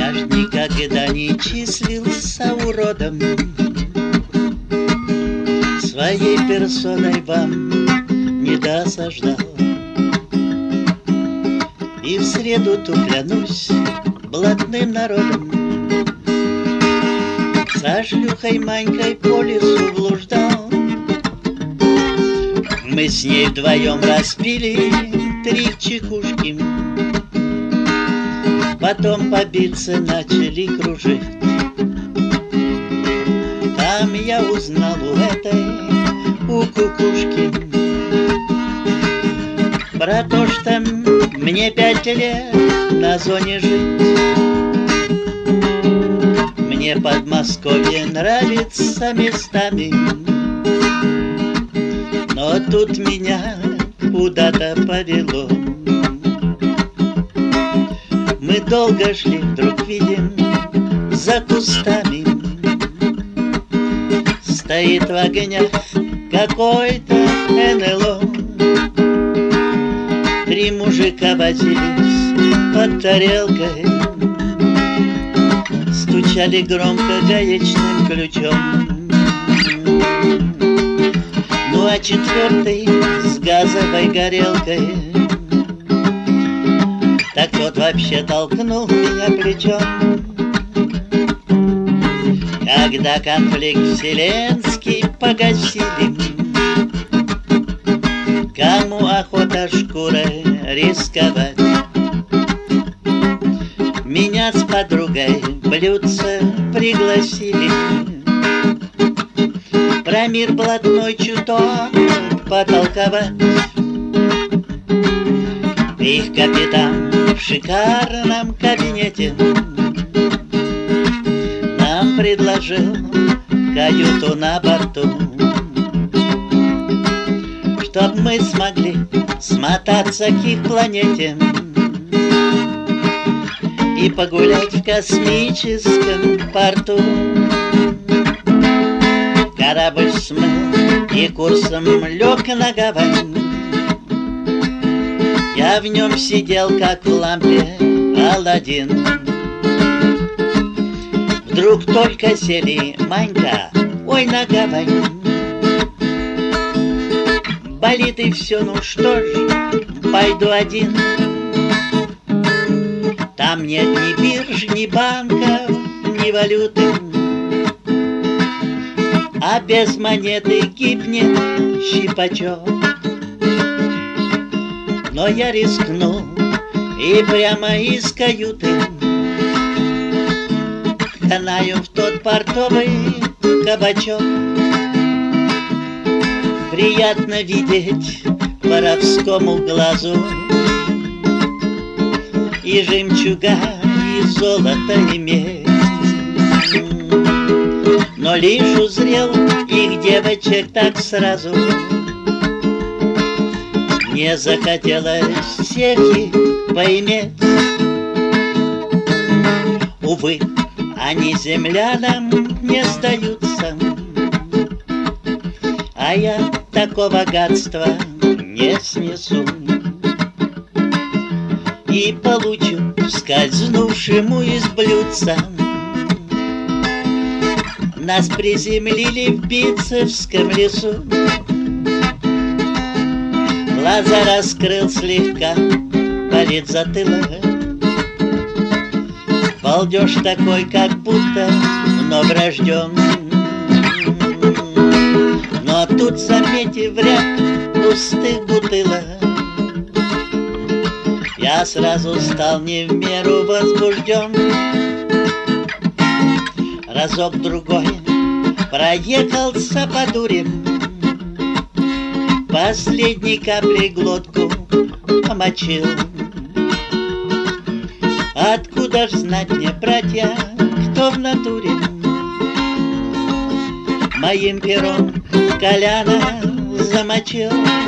Я ж никогда не числился уродом, своей персоной вам не досаждал. И в среду ту клянусь блатным народом, со шлюхой Манькой по лесу блуждал. Мы с ней вдвоем распили 3 чекушки, потом побиться начали кружить. Там я узнал у кукушки про то, что мне 5 лет на зоне жить. Мне Подмосковье нравится местами, но тут меня куда-то повело. Мы долго шли, вдруг видим за кустами стоит в огнях какой-то НЛО. 3 мужика возились под тарелкой, стучали громко гаечным ключом. Ну а 4-й с газовой горелкой, так тот вообще толкнул меня плечом. Когда конфликт вселенский погасили, кому охота шкурой рисковать, меня с подругой в блюдце пригласили про мир блатной чуток потолковать. Их капитан в шикарном кабинете нам предложил каюту на борту, чтоб мы смогли смотаться к их планете и погулять в космическом порту. Корабль смыл и курсом лег на гавань. Я в нем сидел, как в лампе Аладдин. Вдруг только сели Манька, ой, на гавань. Болит и все, ну что ж, пойду один. Там нет ни бирж, ни банков, ни валюты, а без монеты гибнет щипачок. Но я рискнул и прямо из каюты канаю в тот портовый кабачок. Приятно видеть воровскому глазу и жемчуга, и золото, и медь. Но лишь узрел их девочек так сразу, мне захотелось всех их поиметь. Увы, они землянам не сдаются, а я такого богатства не снесу. И получу скользнувшему из блюдца. Нас приземлили в Битцевском лесу. Глаза раскрыл слегка, болит затылок. Балдеж такой, как будто вновь рожден. Но тут, заметив ряд пустых бутылок, я сразу стал не в меру возбужден. Разок-другой проехался по дуре, последней каплей глотку помочил. Откуда ж знать мне, братья, кто в натуре моим пером Коляна замочил?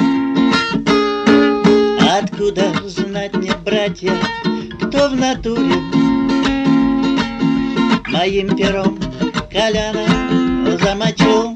Откуда знать мне, братья, кто в натуре моим пером Коляна замочил?